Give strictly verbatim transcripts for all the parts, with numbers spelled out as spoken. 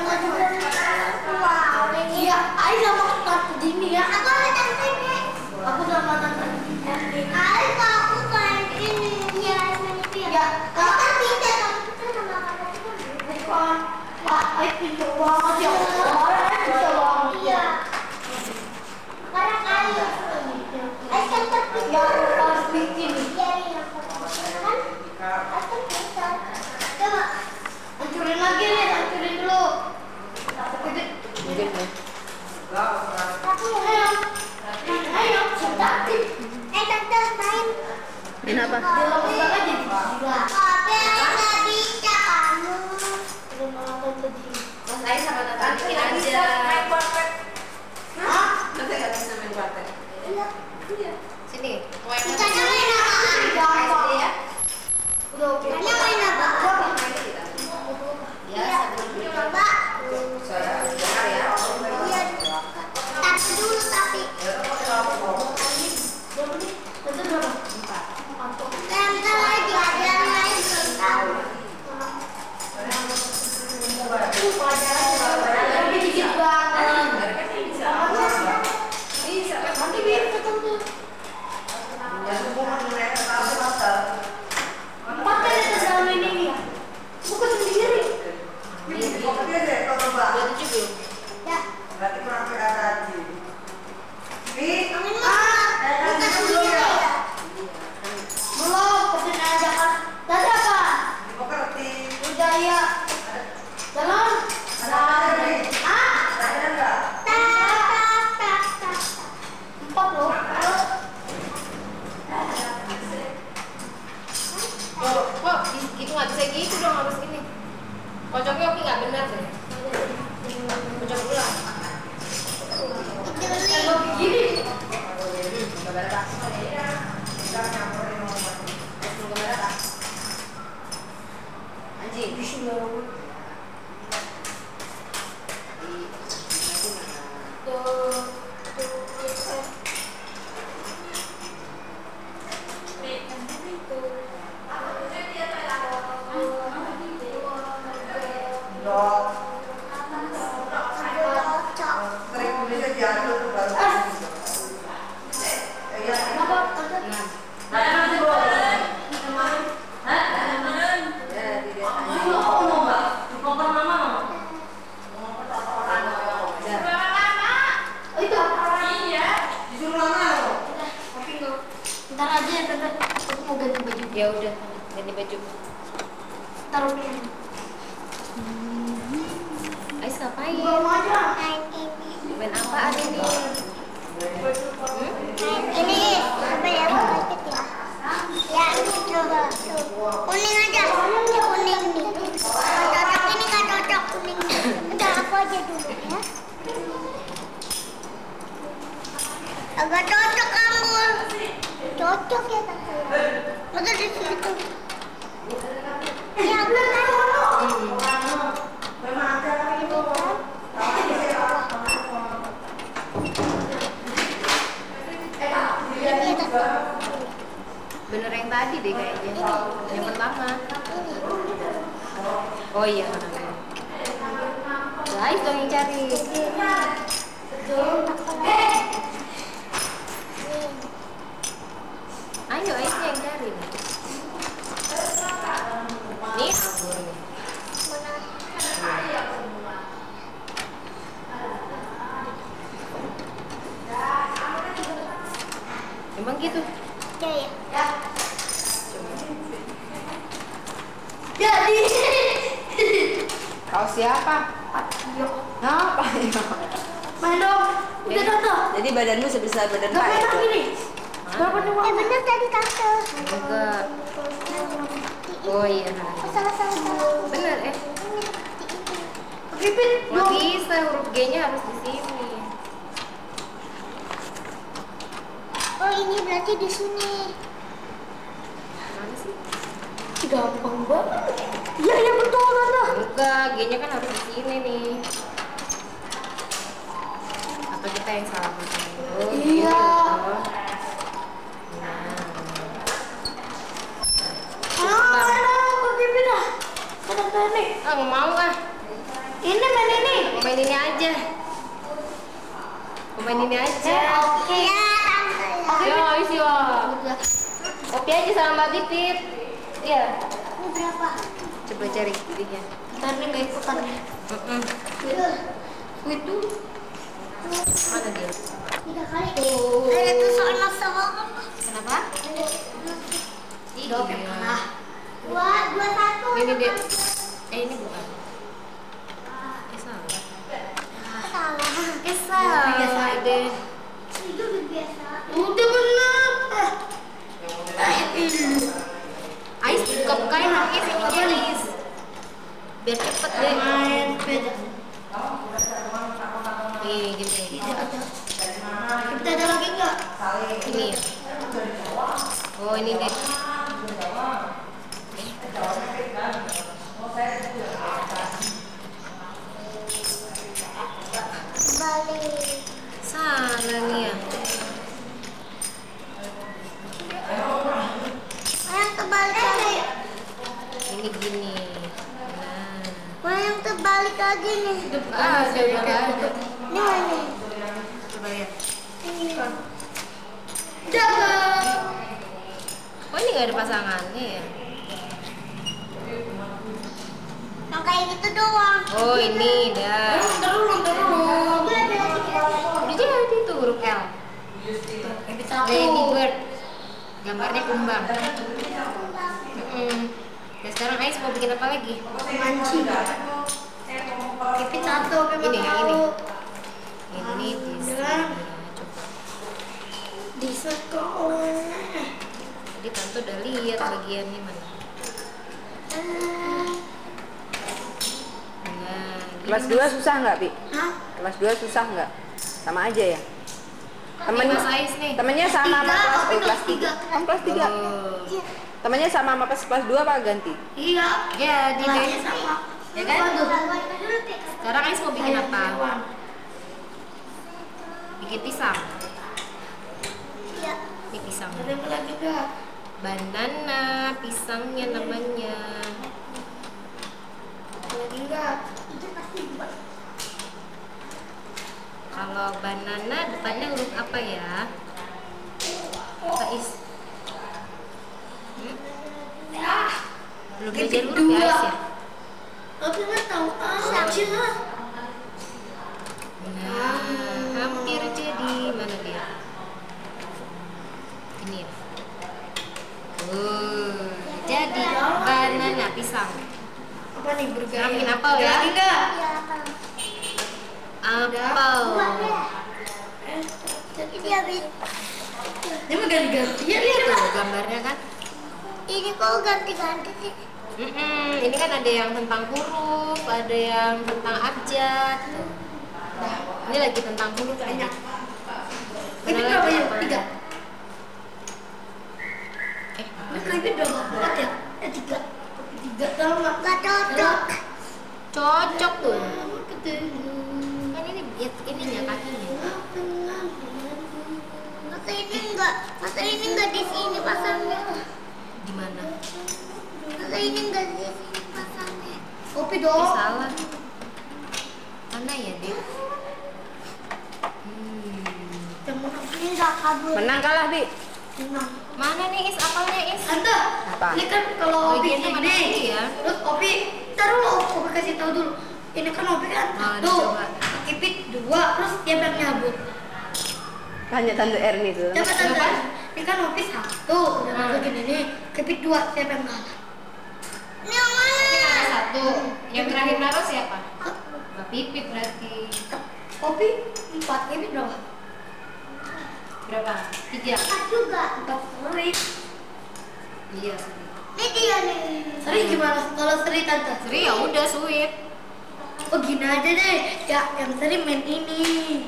Iya, Ai sama tante Dini ya. Aku sama tante Dini. Aku sama tante Dini. Ai aku kayak ini ya, ya. Kalau kan pindah kita sama tante Dini. Bukan. Wah, Ai pindah banget ya. Ai pindah banget. Iya. Sekarang Ai Ai kan terpindah. Harus bikin. Iya, iya. Kan? Aku bisa. Coba. Hancurin lagi nih, hancurin dulu. Gede. Aku ayo. Ayo, ciptain. Eh, tante main. Main apa? Dilapis aja jadi gila. Tapi nggak bisa kamu. Terima tante Dini. Mas Ai sama tante bikin aja. Main kuartet. Hah? Nanti nggak bisa main kuartet. Iya. Iya. Sini. Kita main apa? Ya. Udah, kita main apa? Ya, Iya, coba. Saya dengar ya. Iya. Tapi dulu tapi. Bentar lagi ada yang lain tahu. Tapi dikit banget. Bisa. Nanti biar ketemu. Empat kan ada dalam ini ya. Bukan sendiri. Udah tujuh belum? Ya. Nih, Ah, bukan sendiri ya. Belum, pesen aja kan. Tadi apa? Udah ya. Jalan. Ah, tak tak tak tak. Empat loh. Oh, kok gitu nggak bisa gitu dong, harus gini. Kocoknya oke nggak benar deh. Kocok ulang. Kalau begini. Anjing. Tuh, tuh, Ntar aja ya tante, aku mau ganti baju. Ya udah, ganti baju. Taruh di sini. Ais ngapain? Belum aja. Main ini. Main apaan ini? Hmm? Ini apa ya? Paket ya. Ya, coba. Tuh. Kuning aja. Ini kuning nih. Nggak cocok ini nggak cocok kuning. Udah aku aja dulu ya. Agak cocok kamu. Cocok ya tante. Masa di situ. Ya aku kan. Bener yang tadi deh kayaknya. Yang pertama. Oh iya. Guys dong yang cari. Ayo Aisnya yang cari. Nih anggur nih. Emang gitu? Ya ya. Ya. Jadi. Kau siapa? Yuk. Apa ya? Main dong. Udah tante. Jadi badanmu sebesar badan Gak Pak enak itu? ini. Berapa nih? Eh bener tadi tante. Enggak. Oh iya. Oh, salah salah salah. Bener eh. Repeat. Nggak bisa, huruf G-nya harus di sini. Oh ini berarti di sini. Mana sih? Gampang banget. Iya iya betul tante. Enggak, G-nya kan harus di sini nih. Apa kita yang salah baca dulu? Iya. Ah, aku repeat ah. Tante nih. Ah, nggak mau ah. Ini main ini main ini aja. Mau main ini aja. Oke. Ya, tante. Yo, habis yo. Kopi aja sama Mbak Pipit. Iya. Ini berapa? Coba cari giginya. Ntar nih nggak ikutan. Heeh. Sweet tuh. Mana dia? Tiga kali. Ada tuh soal sama. Kenapa? Dua kalah. Dua, dua satu. Ini dia. Eh ini bukan. Eh salah. Salah. Eh salah deh. Itu udah biasa. Udah benar. Ais buka-bukain lagi sini Ais. Biar cepet deh. Main beda. Nih gini. Tidak ada. Kita ada lagi nggak? Ini ya. Oh ini deh. Balik. Salah nih ya. Yang terbalik lagi. Ini gini. Nah. Wah, yang terbalik lagi nih. Ah, ada ada. Ini mana? Coba lihat. Ini. Jaga. Oh ini nggak ada pasangannya ya? Yang kayak gitu doang. Oh ini dah. Terus, terus. Udah jadi tuh huruf L. Lady Bird. Gambarnya kumbang. Mm-mm. Dan sekarang Ais mau bikin apa lagi? Mancing. Pipit satu, pipit Ini, yang tahu. Ini di Dengan coba. di sekolah. Jadi tante udah lihat bagiannya mana. Nah, Kelas dua susah nggak, Pi? Hah? Kelas dua susah nggak? Sama aja ya? temen Temen, Mas Ais nih. temennya sama sama Tiga, kelas, tapi oh, kelas kelas tiga. tiga. Oh, kelas tiga. Oh. Temennya sama sama pas kelas dua apa ganti? Iya. Jadi deh. Kelasnya sama. Ya kan? Waduh. Sekarang Ais mau bikin Kayak apa? hewan. Bikin pisang. Iya. Ini pisang. Ada yang lagi enggak? Banana, pisangnya namanya. Lagi enggak? Itu pasti dua. Kalau banana depannya huruf apa ya? Apa Is? Hmm? Ah. Belum belajar huruf ya Is ya? Aku nggak tahu aja. Nah, hampir jadi. Mana dia? Ini ya. Uh, jadi banana pisang. Apa nih bergaya? Sekarang bikin apel ya? Lagi enggak? Apel. Ini habis. Ini mau ganti-ganti ya nih. Tuh gambarnya kan. Ini kok ganti-ganti sih? Mm-mm, ini kan ada yang tentang huruf, ada yang tentang abjad. Nah, ini lagi tentang huruf banyak. Ini berapa ya? Tiga. Eh, Ini kayaknya udah empat ya? Eh tiga. Tiga sama nggak cocok. cocok tuh. Ketemu. Kan ini ininya kakinya. Masa ini enggak? Masa ini enggak di sini pasangnya? Di mana? Masa ini enggak di sini pasangnya? Kopi Eh, dong. salah. Mana ya, Dek? Hmm. Yang menang ini enggak kabur. Menang kalah, Pi? Menang. Mana nih Is apelnya Is? Tante, Apa? ini kan kalau Oh, Opi ini mana gini, lagi ya? terus Opi, taruh lo Opi kasih tahu dulu. Ini kan Opi kan Oh, satu, dicoba. Kipit dua, terus dia yang nyabut. Tanya Tante Erni tuh. Coba tante, Coba. ini kan Opi satu, udah Hmm. begini nih, Kipit dua, siapa yang kalah? Ini yang mana? Ini ada satu. Yang terakhir naruh siapa? Mbak Pipit berarti. Opi empat, Kipit berapa? Berapa? Tiga. Empat juga. Empat Seri. Iya. Ini dia nih. Seri gimana? Kalau Seri tante? Seri ya udah sweet. Oh gini aja deh, ya yang Seri main ini.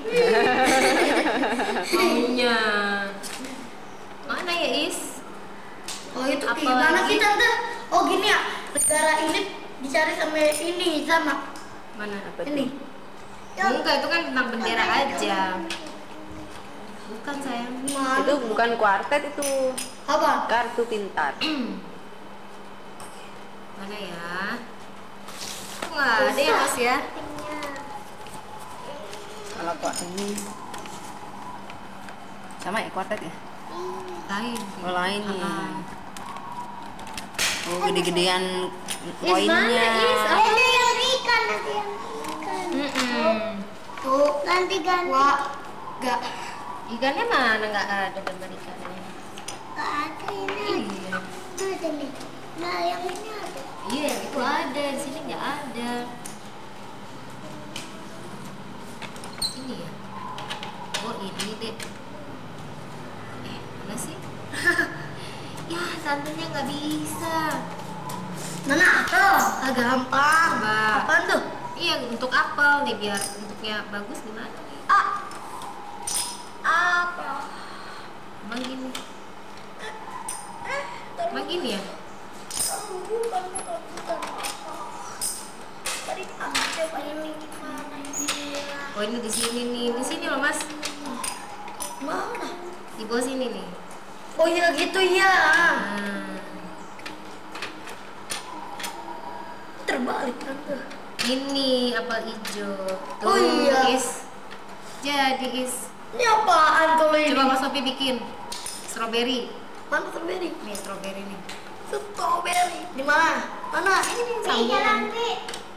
Maunya. Mana ya Is? Oh itu Apa gimana lagi? sih tante? Oh gini ya, negara ini dicari sama ini sama Mana? Apa tuh? ini. Enggak, itu kan tentang bendera aja. Bukan sayang. Itu bukan kuartet, itu Apa? kartu pintar. Mana ya? Kok nggak ada ya Mas ya? Kalau kok ini sama ya kuartet ya? Lain. Oh lain nih. Ah. Oh gede-gedean Is mana koinnya. Is? Ada yang ikan, ada yang ikan. Mm-mm. Tuh, ganti ganti. Wah, nggak. Ikannya mana nggak ada gambar ikannya? Gak ada ini. Iya. Ada. Ada nih. Nah, yang ini ada. Iya, itu ada. Di sini nggak ada. Ini ya? Oh ini deh. Eh, mana sih? Ya, santunnya nggak bisa. Mana apel? Ah, gampang. Coba. Apaan tuh? Iya, untuk apel nih biar bentuknya bagus gimana nih? Ah. Apel. Emang gini. Emang gini ya? Oh, bukan, bukan, bukan. Tadi ada ini gimana dia? Oh ini di sini nih, di sini loh mas. Mana? Di bawah sini nih. Oh iya gitu ya. Nah, Terbalik tante. ini apel hijau. Tuh, Oh iya. Is. Jadi is. Ini apaan kalau ini? Coba Mas Sofi bikin strawberry. Mana strawberry? Nih strawberry nih. Strawberry. Di mana? Mana? Ini Sambungan. sambungan.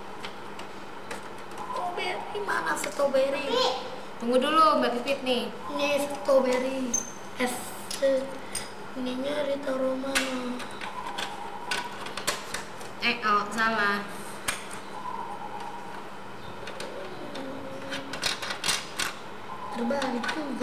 Strawberry mana strawberry? Tunggu dulu Mbak Pipit nih. Ini strawberry. Es. Ininya ditaruh mana? Eh, oh salah. Terbalik juga.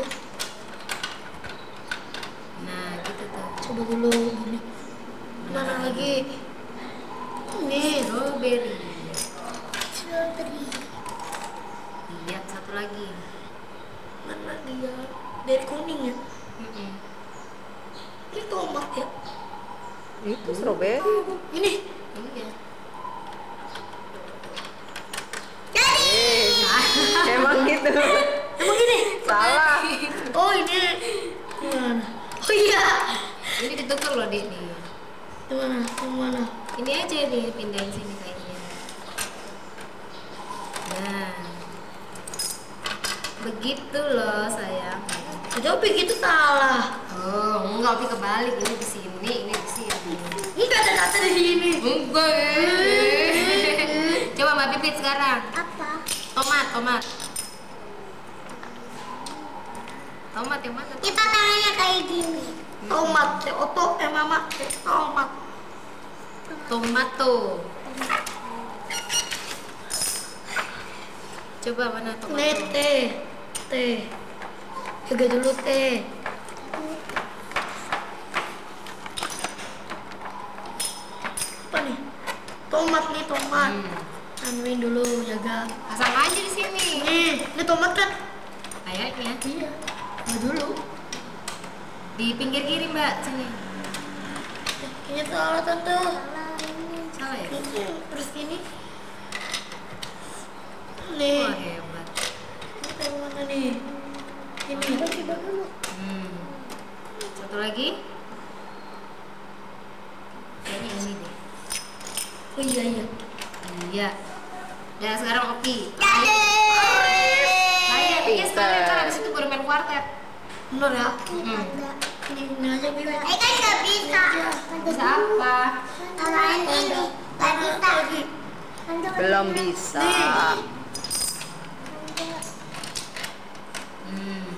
Nah gitu tuh. Coba dulu gini. Mana lagi? Ini Strawberry. strawberry. Iya satu lagi. Mana dia? Dari kuning ya? Mm-mm. Ini tomat ya? Itu strawberry. Ini. Iya. Eh, emang gitu. Emang gini? Salah. Oh ini. Gimana? Oh iya. Ini ditukar loh Dek nih. Gimana? Yang mana? Ini aja nih pindahin sini kayaknya. Nah, begitu loh sayang. Tapi gitu salah. Oh enggak, tapi kebalik, ini di sini, ini di sini. Enggak ada kata di sini. Enggak. Coba Mbak Pipit sekarang. Apa? Tomat, tomat. Tomat yang mana? Kita tangannya kayak gini. Tomat, teh oto, eh mama, teh tomat. Tomato. Coba mana tomato? Nih teh, teh. Jaga dulu teh. Apa nih? Tomat nih tomat. Hmm. Anuin dulu, jaga. Pasang aja di sini. Nih, ini tomat kan? Kayaknya Iya. Jaga dulu. di pinggir kiri Mbak, sini. Kayaknya salah tante. Salah ya? Ini terus ini. Wah Nih. hebat. Ini taruh mana nih? Ini. Coba dulu. Hmm. Satu lagi. Kayaknya ini deh. Oh iya iya. Iya. Dan sekarang Opi. Jadi. Ayo, ini sekalian kan habis itu baru main kuartet. Bener ya? Hmm. Ini ini aja Bibi. Eh kan nggak bisa. Bisa apa? Main ini. Nggak bisa. Belum bisa. Hmm.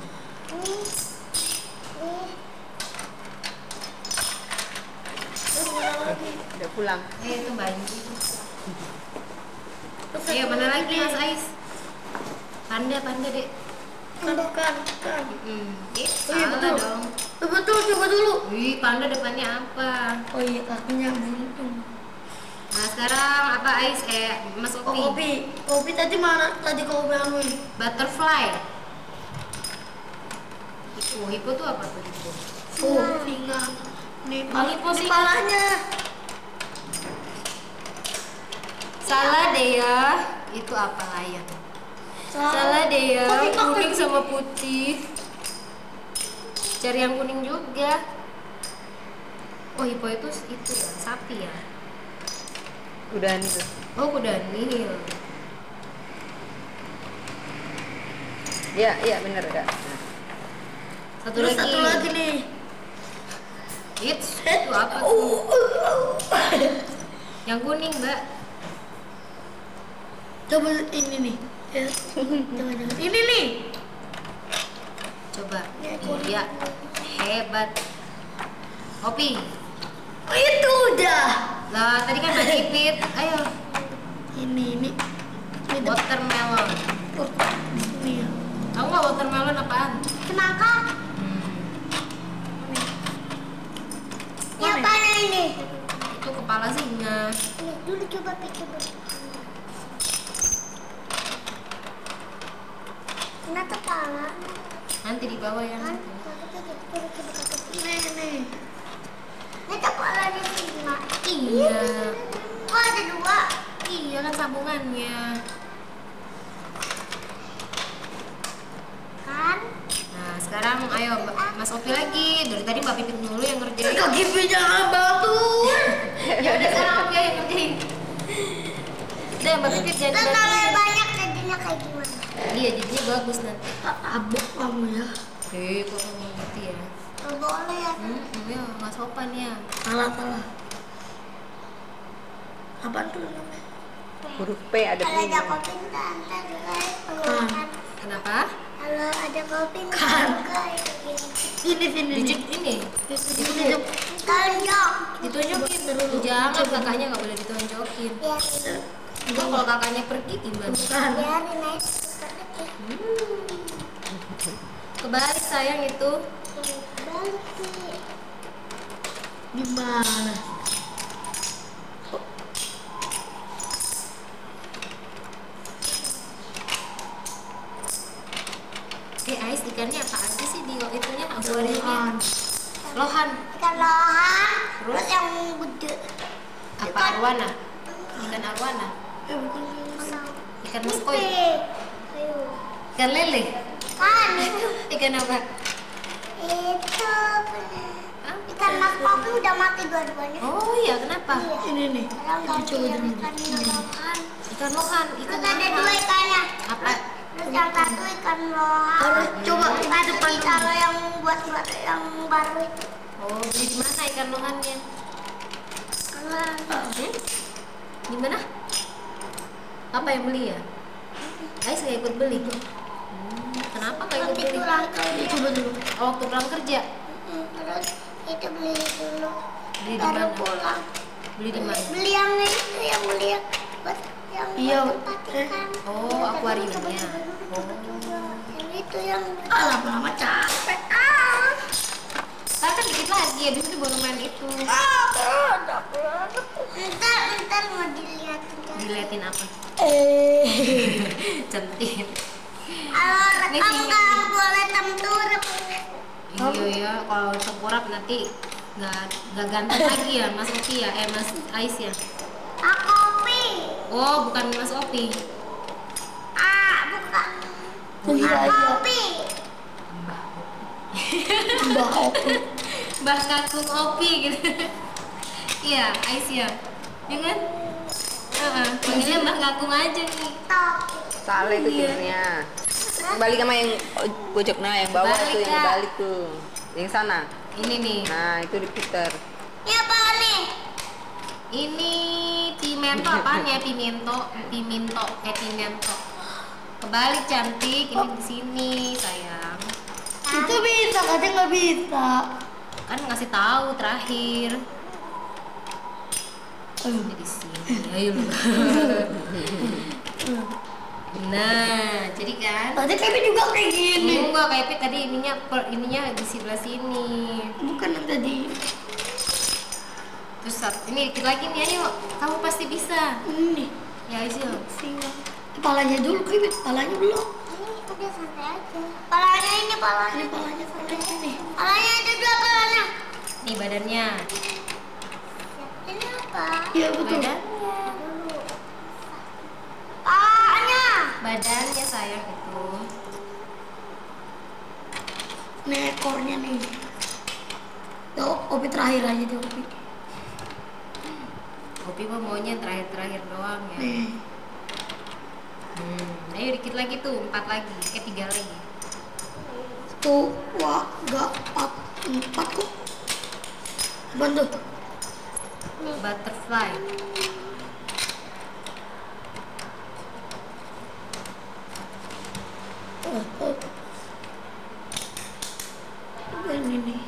Udah pulang. Eh itu banjir. Ayo mana lagi Mas Ais? Panda, panda dek. Kan kan kan. Hmm. Eh, Oh iya salah betul. dong. Eh, betul coba dulu. Wih, panda depannya apa? Oh iya kakinya buntung. Nah sekarang apa Ais? Eh Mas Oh Opi. kopi. Kopi tadi mana? Tadi kopi anuin. Butterfly. Hipo, hipo tuh apa tuh hipo? Oh singa. Nih Oh, pala, hipo ini sih. palanya. Salah deh ya. Itu apa layang? Salah deh ya. Kok kita Kuning kayak sama putih. Cari yang kuning juga. Oh hipo itu itu ya sapi ya. Udah nih tuh. Oh kuda nil. Iya, iya bener ya. Satu Terus lagi. satu lagi nih. It's itu apa tuh? Yang kuning, Mbak. Coba ini nih. Ya. Jangan-jangan ini nih. Coba. Iya. Hebat. Kopi. Oh, itu udah. Lah, tadi kan Mbak Ipit. Ayo. Ini ini. Ini Watermelon. Ini ya. Tahu nggak watermelon apaan? Semangka. Hmm. Yang mana ini? Itu kepala singa. Ini dulu coba pikir dulu. Kena kepala. Nanti di bawah ya. Kan? Ini nih. Ini kepalanya singa. Iya. Oh, ada dua. Iya kan sambungannya. Kan? Nah, sekarang ayo Mbak- Mas Opi lagi. Dari tadi Mbak Pipit dulu yang ngerjain. Kaki jangan bantu. Ya udah sekarang Opi yang ngerjain. Udah Mbak Pipit jadi Terus kalau banyak jadinya kayak gimana? Iya, jadinya bagus nanti. Abok kamu ya. Eh, kok kamu ngerti ya? Gak boleh ya. Hmm, ya nggak sopan ya. Salah salah. Apaan tuh namanya? Huruf P ada Kalau ada P. kopi ntar guys pelukan. Kenapa? Kalau ada kopi ntar guys ini sini Digit ini. ditunjuk tunjuk Ditunjukin dulu. Jangan kakaknya nggak boleh ditunjukin. biar Itu kalau kakaknya pergi gimana? biarin aja seperti Hmm. Kebalik sayang itu. balik gimana? Eh, Ais ikannya apa aja sih di itunya akuariumnya? Lohan. Ikan lohan Terus? terus yang gede Apa arwana? Ikan arwana. eh bukan yang Ikan mas koi. ayo Ikan lele. kan itu Ikan apa? itu Hah? ikan mas kopi udah mati dua-duanya. Oh iya, kenapa? Ini nih. Sekarang ganti yang ikan lohan. Ikan lohan. Ikan Terus ada apa? dua ikannya. Apa? Terus yang satu ikan lohan. Harus coba kita depan kalau yang buat buat yang baru itu. Oh, beli di mana ikan lohannya? Kalau Hmm? Di mana? Apa yang beli ya? Ais nggak ikut beli. Hmm, kenapa nggak ikut nanti beli? pulang kerja. Coba dulu. Oh, waktu pulang kerja. Terus itu beli dulu. Beli di Baru mana? pulang. Beli di mana? Beli yang itu yang beli yang buat yang Iya. buat tempat ikan. Oh, akuariumnya. Oh. Yang itu yang ah lama-lama capek ah. Ntar kan dikit lagi, habis itu baru main itu. Ntar ntar mau dilihatin kan. Diliatin apa? Eh. Centin. Kalau Ini kamu sih. nggak boleh tempuruk. Iya ya, kalau tengkurap nanti nggak nggak ganteng lagi ya, Mas Opi ya, eh Mas Ais ya. Ah kopi. Oh, bukan Mas Opi. Ah bukan. Iya, Ah, iya. kopi. Mbak Opi. Mbah Kakung Opi gitu. Iya, Ais ya. Ya kan? Heeh, panggilnya Mbah Kakung aja nih. Topi. Salah itu Iya. timnya. Balik sama yang pojok nah yang bawah Balik, tuh yang Kak. balik tuh. Yang sana. Ini nih. Nah, itu diputar. Ini apa nih? Ini pimento apaan ya? Pimento, pimento, kayak pimento. Kebalik cantik, ini di sini sayang. Itu bisa, katanya nggak bisa. Kan ngasih tahu terakhir. Aduh. Di sini, ayo lu. Nah, jadi kan. Tadi kami juga kayak gini. Enggak kayak Pit tadi ininya per, ininya di sebelah sini. Bukan yang tadi. Terus sat- ini dikit lagi nih, ayo. Kamu pasti bisa. Ini. Ya, Izil. Singa. Kepalanya dulu, Kibit. Kepalanya belum. Ini udah santai aja. Palanya ini palanya. Ini kepalanya sampai sini. Palanya ada dua palanya. Nih badannya. Ini apa? Iya, betul. Badannya. Palanya. Badannya sayang itu. Ini ekornya nih. Tuh, Opi terakhir aja deh, Opi. Kopi mah maunya yang terakhir-terakhir doang ya. Nih. Hmm, ayo dikit lagi tuh, empat lagi, eh tiga lagi. Tuh, wah, enggak empat, empat kok. Bantu. Butterfly. Oh, oh. Ini nih.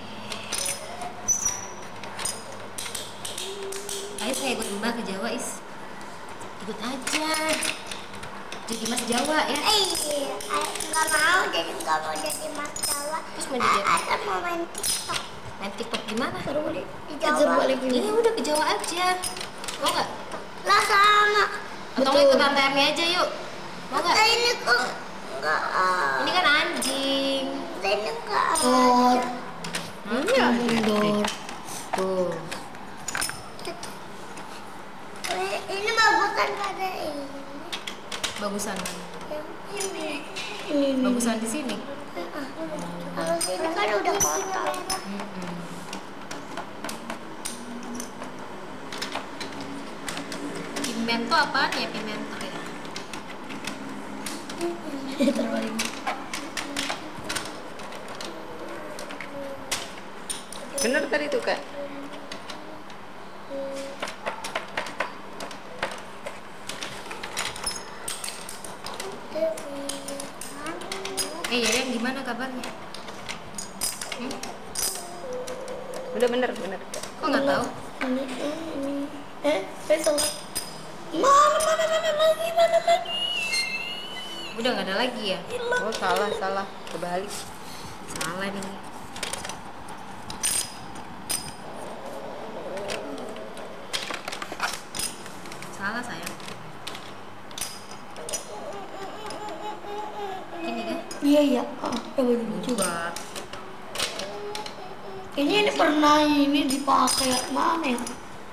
Ayo saya ikut Mbak ke Jawa, Is. Ikut aja. Jadi Mas Jawa ya. Eh, nggak mau jadi nggak mau jadi Mas Jawa. Terus mau jadi apa? Ada mau main TikTok Main TikTok gimana? Taruh balik. di Kejar Jawa. balik ini. Ini udah ke Jawa aja. Mau nggak? Lah sama. Atau nggak ikut Tante Emi aja yuk? Mau nggak? Nah, ini kok nggak ah. Ini kan anjing. Ini nggak Or. Hmm? Iya, Mundur. Tuh. Eh, ini bagusan pada ini. Bagusan mana? Yang ini. Ini nih. Bagusan di sini. Ah, kalau sini kan udah kotor. Mm-mm. Pimento apaan ya pimento ya? Taruh balik. Bener tadi tuh kak. Eh ya gimana kabarnya? Hmm? Udah bener bener. Kok nggak tahu? Ini, eh, ini. Eh, saya salah. Mana, mana, mana lagi, mana lagi? Udah nggak ada lagi ya? Oh salah salah kebalik. Salah nih. Salah sayang. Ini kan? Iya, iya. Ah, ya bener juga. Coba. Ini ini pernah ini dipakai mana ya?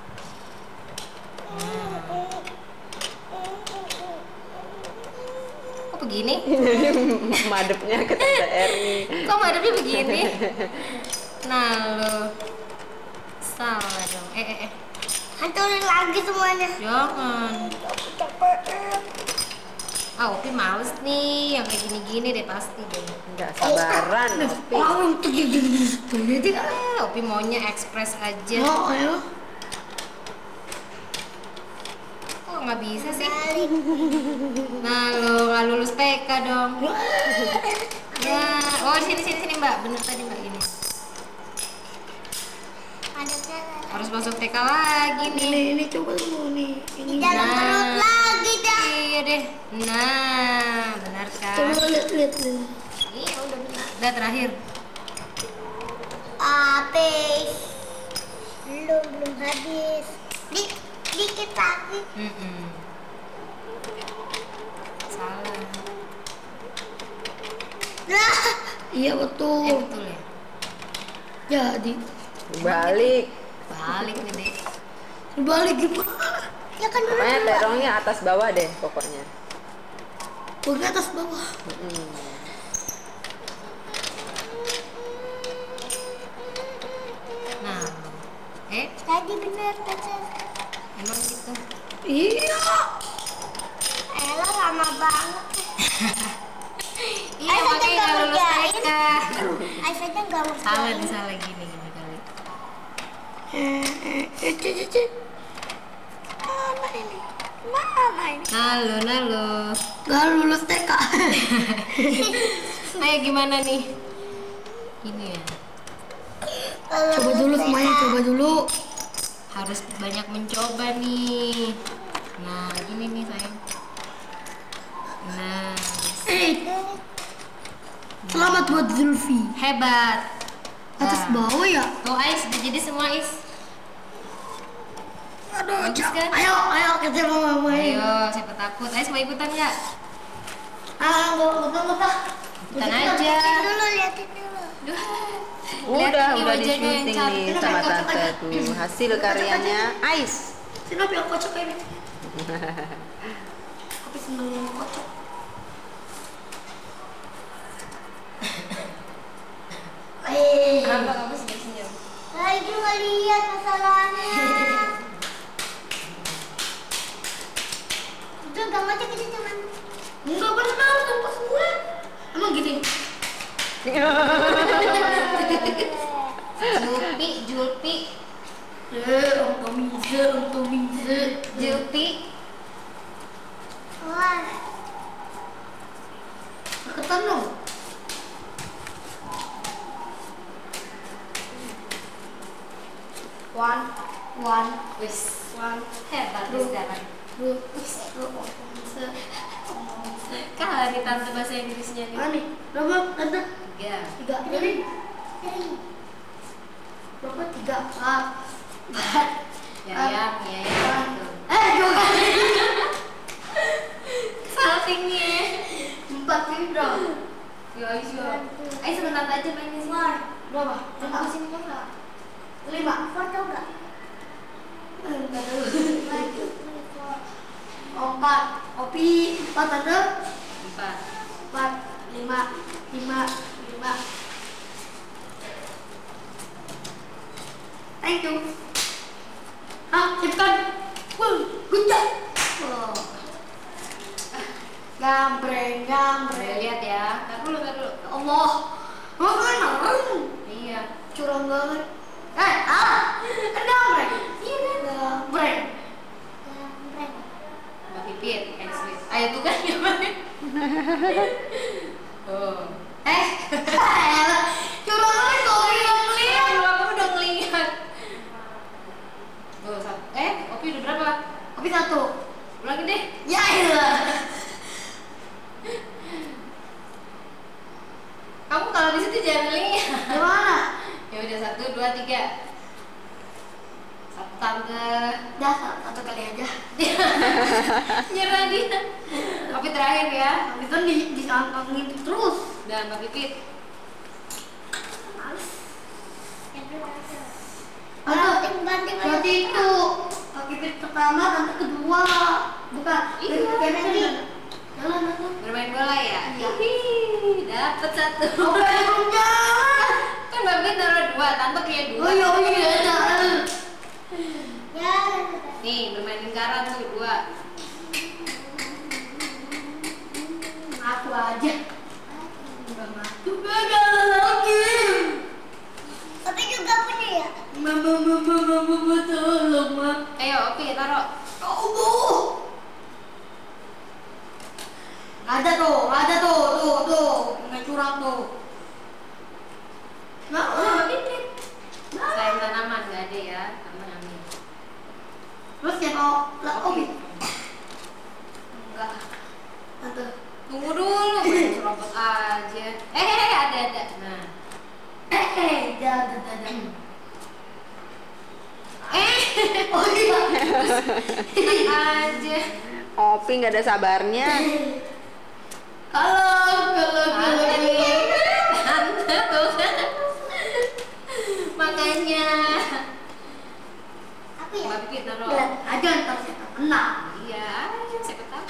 Kok begini? Madepnya ke Tante Erni. Kok madepnya begini? Nah lo salah dong. Eh eh eh. Hancurin lagi semuanya. Jangan. Capek. Ah, Opi males nih yang kayak gini-gini deh pasti deh. Enggak sabaran. Opi. Oh, untuk gini gitu. Ah, Opi maunya ekspres aja. Oh, ayo. Kok nggak bisa sih? Nah lo nggak lulus T K dong. Ya, oh sini sini sini Mbak, bener tadi Mbak gini. Ada jalan. Harus masuk T K lagi nih. Ini ini coba dulu nih. Di Ini. dalam Nah. perut lagi dah. Iya deh. Nah, benar kan? Coba lihat lihat lihat. Iya udah benar. Udah terakhir. Habis. Belum belum habis. Di dikit lagi. Mm-mm. Salah. Lah. Iya betul. Eh betul ya. Jadi Balik. Balik nih deh. balik gimana? Ya kan dulu. Pokoknya terongnya atas bawah deh pokoknya. Ke atas bawah. Mm-mm. Nah, eh Tadi benar tadi. emang gitu. Iya. Elah lama banget. Iya Ayo, makanya kita nggak lulus kerjain. T K. Aisyah aja nggak mau. Salah nih salah gini gini kali. Eh, eh, eh, cek, cek, cek. Mana ini? Mana ini? Nalo nalo. Gak lulus T K. Ayo gimana nih? Ini ya. Coba dulu semuanya, coba dulu. Harus banyak mencoba nih. Nah, gini nih sayang. Nah, Eh, selamat buat Zulfi. hebat. Atas Nah. bawah ya? Tuh Ais, udah jadi semua Ais. Aduh, Bagus Cak. kan? Ayo, ayo kita mau main. Ayo, siapa takut? Ais mau ikutan nggak? Ah, enggak, enggak, enggak. Ikutan aja. Liatin dulu, liatin dulu. Duh. Udah, Lihat nih udah di wajahnya yang syuting cantik. nih sama Tante tuh. Hasil karyanya Ais. Sini biar kocok ini. Tapi seneng yang kocok. Eh, Kenapa kamu senyum-senyum? Lagi nggak lihat masalahnya. Udah gak aja kita cuman. Enggak benar, tempat gue. Emang gitu. Julpi, Julpi, Eh, Om Tomize, Om Tomize. Julpi. Wah. Ketan dong. One, one, Wis, one. hebat nih sekarang. Dua, wis, dua, Om Tomize. Om Tomize. Kali tante bahasa Inggrisnya nih. Mana nih? Berapa? Tante? Tiga. Tiga. Jadi berapa? Tiga. Empat. Empat. Ya ya, ya ya. Tuh. Eh, juga. Saltingnya. Empat Indra. Yo, yo. Ayo sebentar aja main di sini. Berapa? Tunggu Lima. sini mau nggak? Lima. Foto enggak? Enggak tahu. Empat. Kopi. Empat tante. Empat. Empat. Lima. Lima. Lima. Thank you. Ah, cepetan. Wah, good job. Oh. Gambreng, Udah gambreng. lihat ya. Tar dulu, tar dulu. Ya Allah. Oh, kan Iya. curang banget. Eh, ah, kan gambreng. Iya kan? Gambreng. Gambreng. Mbak Pipit, and sweet. Ayo tuh kan gimana? Oh. Eh, curang banget kalau yang lihat. Aduh, aku udah ngelihat. Oh, satu. Eh, kopi udah berapa? Kopi satu. Ulangin deh. Ya iya. Kamu kalau di situ jangan ngelihat. Gimana? Ya udah satu, dua, tiga. Satu tante. Dah satu kali aja. Nyerah dia. Kopi terakhir ya. Tapi kan di disangkangin terus. Dan Mbak Pipit. Males. Yang berapa? Aduh, Banting, banting aja. berarti itu kaki pit pertama, tante kedua. Bukan. Iya, Kayaknya tadi. jalan. Jalan, jalan. Bermain bola ya? Iya. Ih, dapet satu. Oh, belum jalan. Kan Mbak Pipit naruh dua, tante punya dua. Oh iya, iya, jalan. Ya. Nih, bermain lingkaran tuh dua. Aku aja. Enggak mati. Gagal lagi. Tapi juga punya ya. Mama, mama, mama, mama, tolong, ma. Ayo, Opi, taruh. Oh, ada tuh, ada tuh, tuh, tuh, nggak curang tuh. Nah, Oh, Mbak Pipit. nah. Sayang tanaman, nggak ada ya. Aman, amin. Terus yang mau lah kopi? Enggak. Tante. Tunggu dulu, main serobot aja. Eh, eh, eh, ada, ada. Nah. Eh, eh, dah, dah, dah, dah. Eh, Oh iya. enak aja. Opi nggak ada sabarnya. Kalau, kalau, kalau, Tante tuh kan. Makanya. Apa ya? Mbak Pipit taruh. Lihat aja ntar siapa menang. Iya, siapa tahu.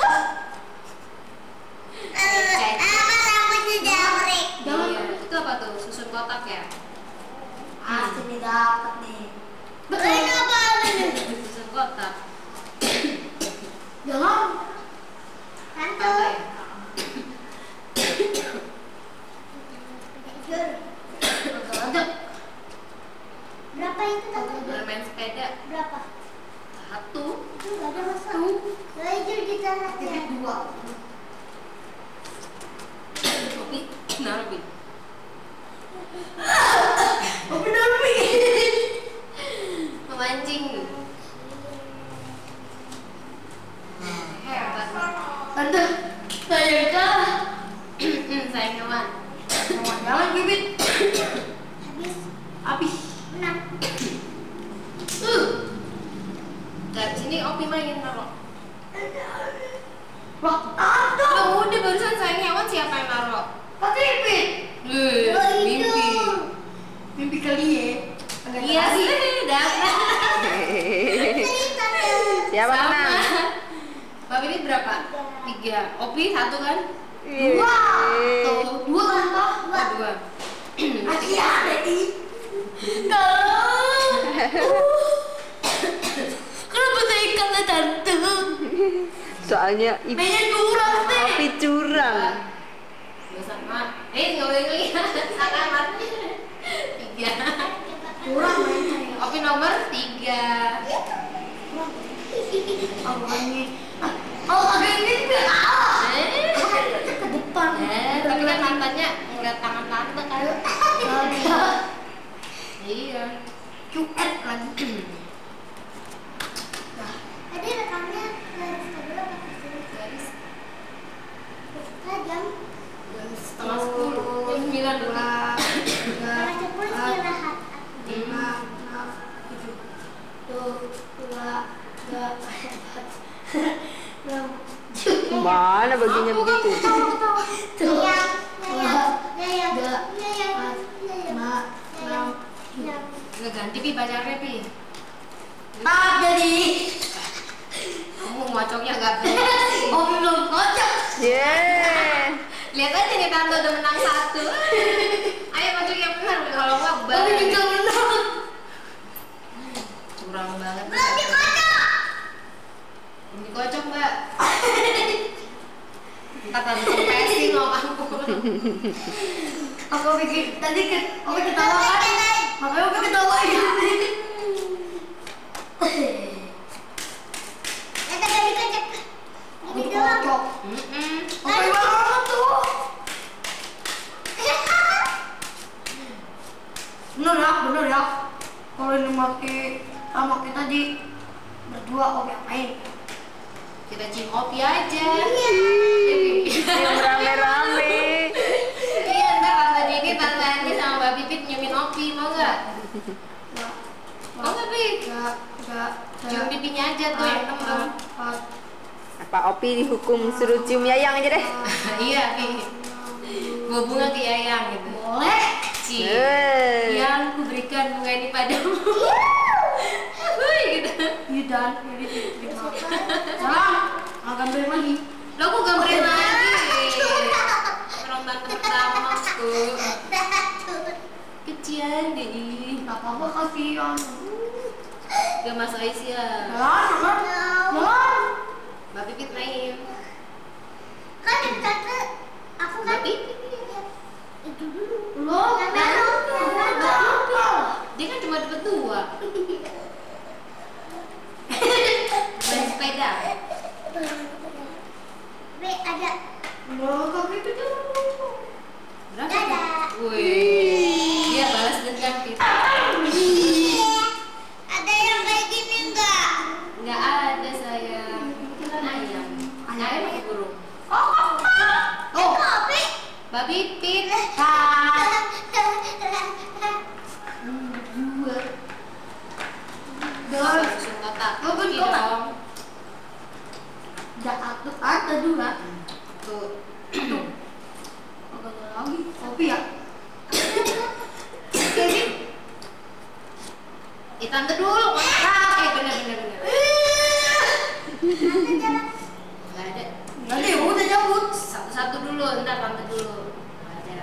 Ah, rambutnya jambret. Jangan. Iya, itu apa tuh? Susun kotak ya? Ah, sini dapat nih. Ini apa? Susun kotak. Jangan. Tante. Tante. Gagal aja. Berapa itu tante? Bermain sepeda Berapa? satu. Enggak ada masalah. Belajar di tanah ya. Titik dua. Kopi, naruh Bi. Oh benar Mi. Memancing. Hebat. Tante, saya kalah. Sayang hewan. Mau jalan bibit. Habis Habis. menang. Uh. Dari sini Opi main naruh. Wah, ada. Oh, udah barusan sayang hewan siapa yang naruh? Pakai bibit. Eh, Oh, itu. mimpi. Mimpi kali ya. Agak Iya lagi. sih, dapat. Ini tante. Siapa Sama. menang? Mbak Pipit berapa? Tiga. Opi satu kan? Dua. Tuh, dua kan toh? Oh, dua. Masih ada di. Kalau. Kenapa saya kalah tante? Soalnya ibu Pengen curang deh. Opi curang. Dua sama. Eh nggak boleh ngeliat. Sakamat. Tiga. Curang mainnya. Opi nomor tiga. Awalnya. Oh, agak ini nggak kalah. Eh. Ke depan. Eh, tapi kan mantannya nggak tangan tante kan. Iya. Cuek lagi. Tadi rekamnya garis kedua apa kesini? Garis Kita jam jam setengah sepuluh. Jam sembilan dulu. setengah sepuluh istirahat. Lima. enam, tujuh, dua, tiga, empat, enam, Mana baginya Aku begitu? kan tahu, tahu. Yang, yang, yang, yang, lima, enam, enam. Nggak ganti pi pacarnya pi. Tak jadi. Kamu ngocoknya nggak beres. Oh belum kocok. Yeah. Lihat aja nih tante udah menang satu. Ayo ngocok yang benar kalau nggak Tapi balik. bisa menang. Curang banget. Belum dikocok. Belum dikocok mbak. Ntar tante kompesin loh aku. Aku pikir tadi kan aku ketawa kan. Makanya aku ketawa gitu. Aku dikocok. Mm-mm. Oke banget tuh. Bener ya, bener ya. Kalau ini maki sama kita di berdua oke apain? Kita cium Opi aja. Iya. Yang rame-rame. Iya ntar tante Dini, tante Ani sama Mbak Pipit nyumin Opi mau nggak? Mau nggak pi? Enggak, enggak. Cium pipinya aja tuh yang temen. Apa Opi dihukum suruh cium Yayang aja deh? Iya pi. Bawa bunga ke Yayang gitu. Boleh. Ci. Eh. Yang kuberikan bunga ini padamu. Wih gitu. Iya dan jadi terima. Salam. Akan beli lagi. Lo kok gambarin lagi? Orang tante pertama tuh. Kecian deh. Enggak apa-apa kasihan. Gak masuk Aisyah. Jalan, jalan. Jalan. Mbak Pipit main. Kan tante aku Mbak kan Pipit. itu dulu. Loh, Dia kan cuma dapat dua. Main sepeda. B ada. Loh, kok itu dulu. Berapa? Dadah. Wih. Dia balas dendam kita. Ada yang kayak gini enggak? Nggak ada sayang. Kita ayam. Ayam pakai burung. Oh, oh. Kopi. Mbak Pipit. Dua. Dua. Susun kotak. Oh, Iya kotak. dong. Enggak ada ada dulu. Tuh. Agak ada lagi. Kopi ya. Kopi. Eh tante dulu. Kontrak. Eh bener bener bener. Nggak ada. Nanti udah cabut. Satu-satu dulu. Ntar tante dulu. Nggak ada.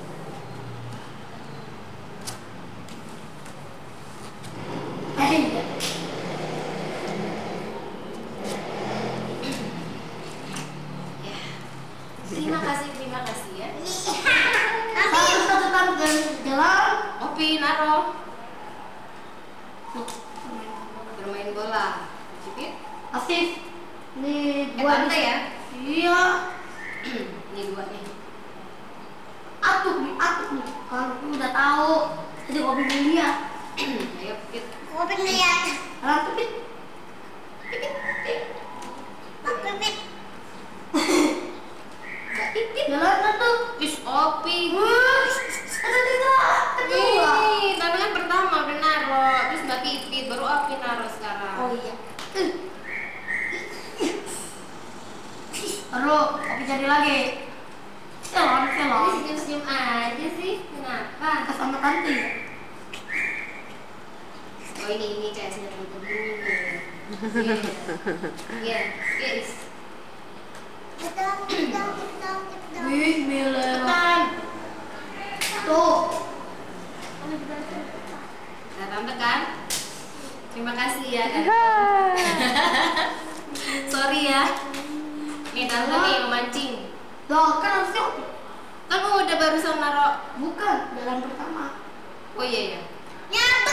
Eh, Ya. Terima kasih, terima kasih ya. satu satu tangan jalan. Opi naro. Bermain bola. Pipit. Asif. Nih Eh dua tante ya. Iya. Ini dua nih. Atuk nih, atuk nih. Kalau aku udah tahu. Jadi kopi dulu ya. Ayo Pipit. Kopi lihat. Alah pipit. Pipit. Pipit. Pipit. Mbak Pipit. Jalan satu. Is Opi. Ada tiga. Kedua. Ih, tapi kan pertama udah naro, terus Mbak Pipit baru Opi naro sekarang. Oh iya. Baru kopi jadi lagi. Selon, Ini selon. senyum-senyum aja sih, kenapa? Sama tante ya. Oh ini ini kayak tante dulu. Iya, iya, yes. Wih, mileran. Tuh. Nah, tante kan? Terima kasih ya. Kan? Sorry ya. Oke, tante nih memancing. Loh, kan harusnya Kan udah barusan naro. bukan jalan pertama. Oh iya ya. Nyabet.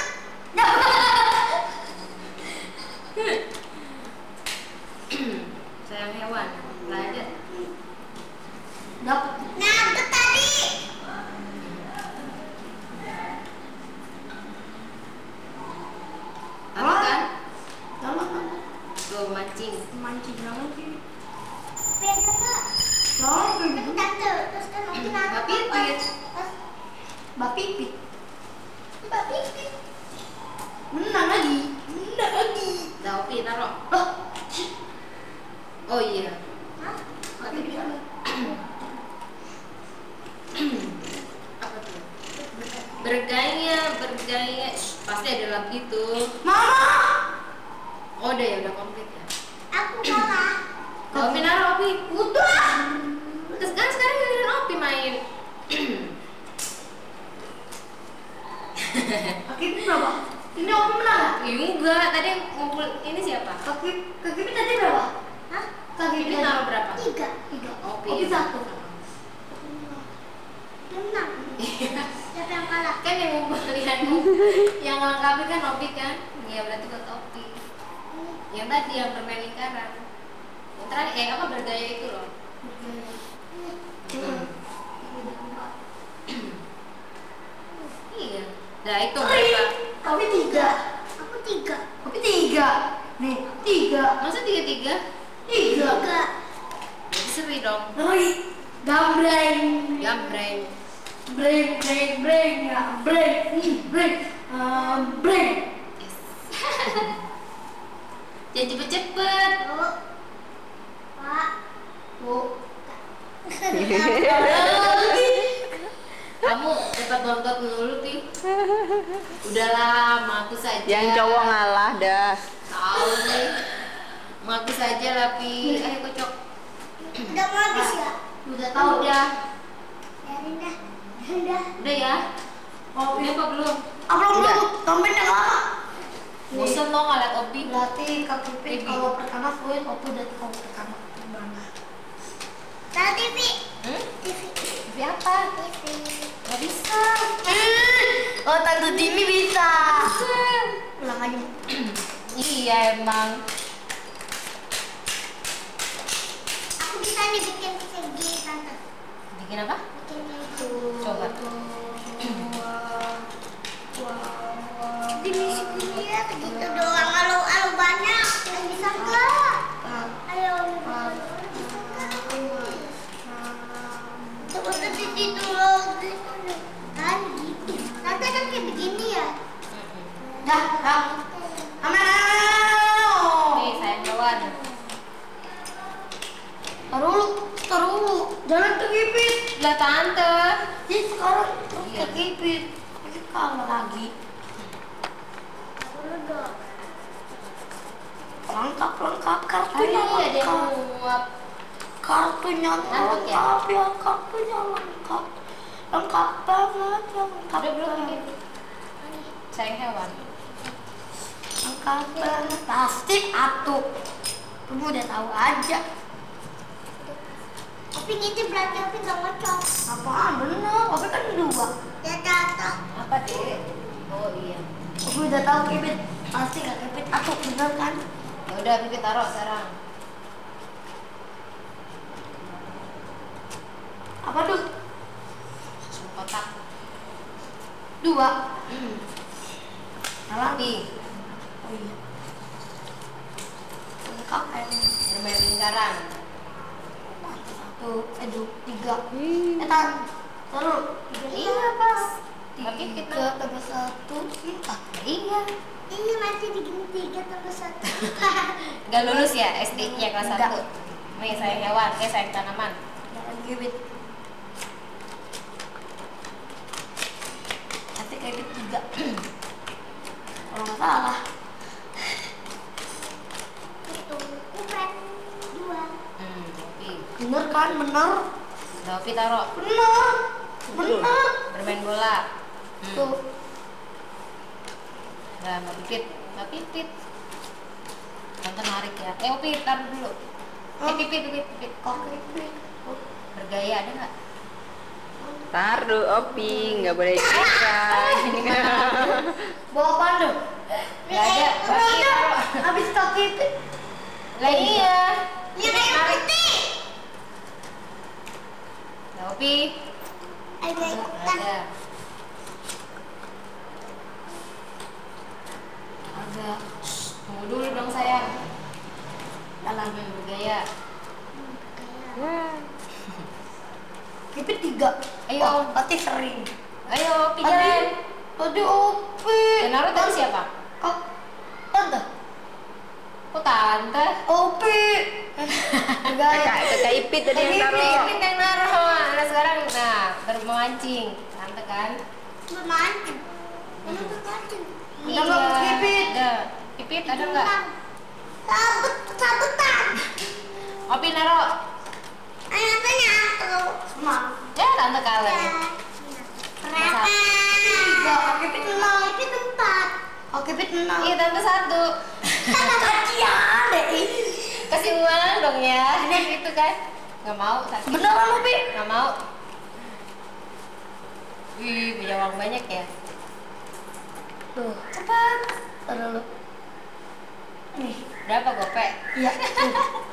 Sayang hewan. Nggak ada. Dapat. Nyabet tadi. Apa kan? Jalan kan. Tuh mancing. Mancing jalan sih. Beda kak. Jalan kayak Tapi gitu. tante, terus kan nanti naro Mbak Pipit. Terus Mbak Pipit. Mbak Pipit. Menang lagi. Menang lagi. Dah oke taruh. Loh, Oh iya. Hah? Mbak Pipit ada. Apa tuh? Bergaya, bergaya. Shh, pasti ada lap gitu. Mama. Oh udah ya, udah komplit ya. Aku kalah. Opi naruh Opi. Udah. Terus kan sekarang giliran Opi main. Kaki ini berapa? Ini aku menang nggak? Ya enggak, tadi yang ngumpul ini siapa? Kaki kaki ini tadi berapa? Hah? Kaki Ini ini naruh berapa? Tiga. tiga. Opi. Opi satu. Menang. Siapa yang kalah? Kan yang ngumpulin yang lengkapi kan Opi kan? Ya berarti buat Opi. Yang tadi yang permen lingkaran. Yang terakhir, eh apa bergaya itu loh. Hmm. Iya. Nah itu berapa? Opi tiga. Aku tiga. Opi tiga. Nih tiga. Masa tiga tiga? Tiga. Tiga. Jadi seri dong. Lagi. Gambreng. Gambreng. Breng breng breng ya breng hmm, breng uh, breng. Yes. Jangan cepet-cepet. Tuh. Pak. Tuh. Kamu dapat bontot dulu Pi. Udahlah, mengaku saja. Yang cowok ngalah dah. Tahu nih. Mengaku saja lah Pi. Ayo kocok. Udah mau habis ya? Udah tahu. Udah. Biarin dah. Udah. Udah ya. Opi Udah apa belum? Upload Udah. dulu. Tomben yang lama. Bosan dong ngeliat Opi. Berarti kaki Pit Baby. kalau pertama full, Opi udah kalau pertama gimana? Tahu T V. Hmm? T V. Tapi apa? T V. Gak bisa. Oh, Tante Jimmy bisa. Ulang aja. Iya emang. Aku bisa nih bikin kayak gini tante. Bikin apa? Bikinnya itu. Coba. Di misi ya gitu doang. Kalau kalau banyak nggak bisa enggak? Ayo. Bisa enggak? Coba tadi itu loh. Kan gitu. Tante kan kayak begini ya. Dah, dah. Aman. Nih sayang hewan. Taruh dulu, taruh dulu. Jangan kegipit. Lah tante. Jadi sekarang terus Iya. kegipit. Nanti kalah lagi. Dulu dong. Lengkap, lengkap. Ayo Kartunya ada yang lengkap. nguap. Kartunya Ngantuk ya? lengkap ya, kartunya lengkap. Lengkap banget ya, lengkap Udah belum banget. ini? Sayang hewan. Lengkap banget. Pasti atuh. Kamu udah tahu aja. Tapi ini berarti aku nggak ngocok. Apaan bener? Opi kan dua. Ya tante. Apa deh? Oh iya. Opi udah tahu kebit. Pasti gak kebit atuh bener kan? Ya udah Pipi taruh sekarang. Apa tuh? Susu kotak. Dua. Hmm. Salah. Tapi Oh iya. Lengkap kayaknya. bermain lingkaran. Satu, eh dua, tiga. Eh tar, taruh. Tiga. Iya pas. Tapi Tiga kita tambah satu, empat. iya. Ini masih begini tiga tambah satu. Gak lulus ya S D-nya kelas Enggak. satu. Nih sayang hewan, eh sayang tanaman. Jangan kebit. Nanti kebit tiga. Kalau nggak salah. Itu kupret dua. Hmm, Opi. Bener kan? Bener. Udah Opi taruh. Bener. Bener. Bermain bola. Hmm. Tuh. Udah Mbak Pipit, Mbak Pipit. Tante narik ya. Eh Opi taruh dulu. Eh, pipit, pipit, pipit. Kok pipit? Bergaya ada nggak? Taruh Opi, nggak boleh ikut. Bawa pandu. Nggak ada. Kaki taruh. Habis kok pipit. Lah iya. Ini kayak putih. Nah, Opi. Ada Nggak ikutan. ada. Ada. Tunggu dulu dong sayang. Dalam bergaya. Pipit tiga. Ayo. Oh, berarti sering. Ayo, Opi jalan. Tadi Opi. Dan Naruto tadi siapa? Kok tante? Kok tante? Opi. Kakak, kakak Ipit tadi yang taruh. Ipit yang naruh. Nah sekarang, nah baru memancing. Tante kan? Memancing. Mana memancing? Iya. Ada nggak pipit? Ada. Pipit ada nggak? Sabut, sabutan. Opi naruh. Ayo tanya aku. Semua. Ya tante kalah. Berapa? Tiga. Pipit enam. Pipit empat. Oh, pipit enam. Iya tante satu. Kasihan deh. Kasih uang dong ya. Gitu kan? Nggak mau sakit. Beneran Opi? Nggak mau. Wih, punya uang banyak ya. Tuh, cepat. Taruh dulu. Nih. Berapa gopek? Iya. Tuh.